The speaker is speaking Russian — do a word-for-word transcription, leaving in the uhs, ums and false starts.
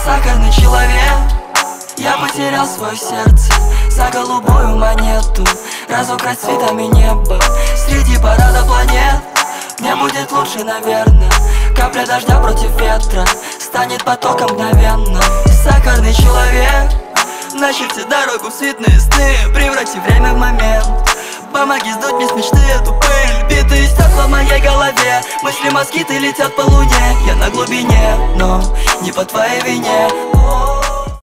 Сахарный человек, я потерял свое сердце за голубую монету. Разукрась цветами небо среди парада планет. Мне будет лучше, наверное. Капля дождя против ветра станет потоком мгновенно. Сахарный человек, начерти дорогу в светлые сны, преврати время в момент. Помоги сдуть мне с мечты эту пыль. Битые стекла в моей голове, мысли москиты летят по луне. Я на глубине, но не по твоей вине.